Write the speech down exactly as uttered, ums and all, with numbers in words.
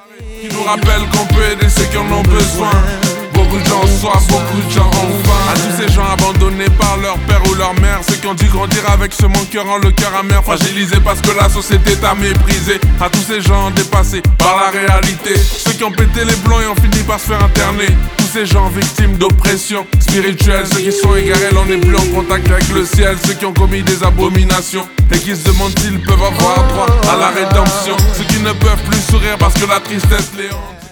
Qui nous rappelle qu'on peut aider ceux qui en ont besoin. Beaucoup de gens ont soif, beaucoup de gens ont faim. À tous ces gens abandonnés par leur père ou leur mère, ceux qui ont dû grandir avec ce monde qui rend le cœur amer, fragilisé parce que la société t'a méprisé. À tous ces gens dépassés par la réalité, ceux qui ont pété les blancs et ont fini par se faire interner. Tous ces gens victimes d'oppression spirituelle, ceux qui sont égarés, l'on n'est plus en contact avec le ciel. Ceux qui ont commis des abominations et qui se demandent s'ils peuvent avoir droit à la rédemption. Ceux qui ne peuvent plus sourire parce que la tristesse les hante.